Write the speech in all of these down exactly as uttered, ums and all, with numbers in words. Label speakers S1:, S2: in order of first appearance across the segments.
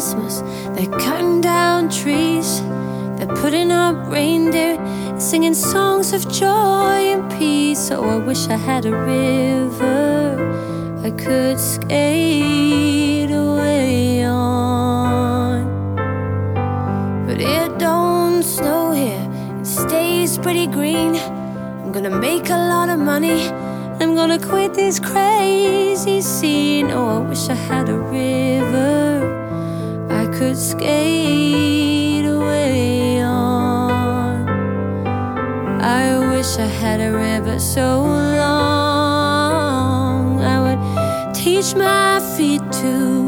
S1: Christmas. They're cutting down trees, they're putting up reindeer, singing songs of joy and peace. Oh, I wish I had a river I could skate away on. But it don't snow here, it stays pretty green. I'm gonna make a lot of money, I'm gonna quit this crazy scene. Oh, I wish I had a river I could skate away on. I wish I had a river so long I would teach my feet to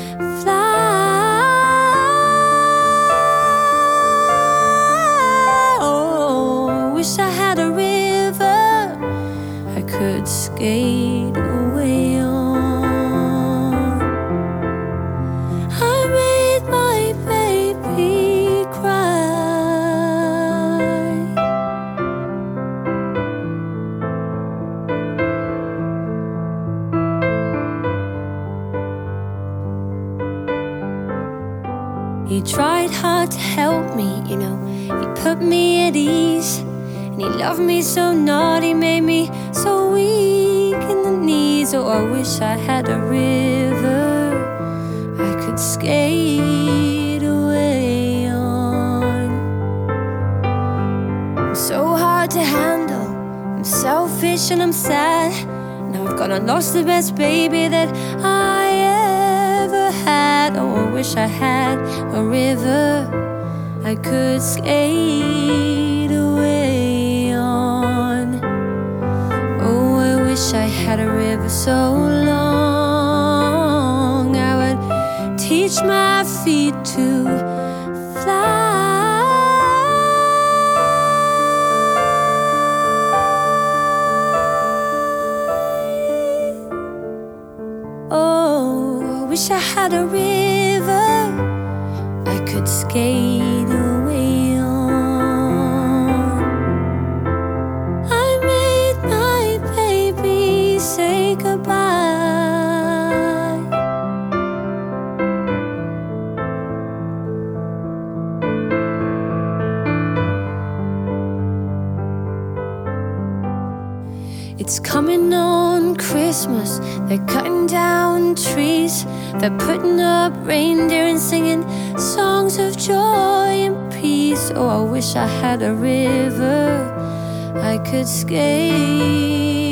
S1: fly. Oh, I wish I had a river I could skate away on. I made my baby cry. He tried hard to help me, you know, he put me at ease. And he loved me so naughty, made me so weak in the knees. Oh, I wish I had a river I could skate away on. I'm so hard to handle, I'm selfish and I'm sad. Now I've gone and lost the best baby that I ever had. Oh, I wish I had a river I could skate away on. Oh, I wish I had a river so long I would teach my feet to fly. Oh, I wish I had a river I could skate away on. I made my baby say goodbye. It's coming on Christmas, they're cutting down trees, they're putting up reindeer and singing songs of joy and peace. Oh, I wish I had a river I could skate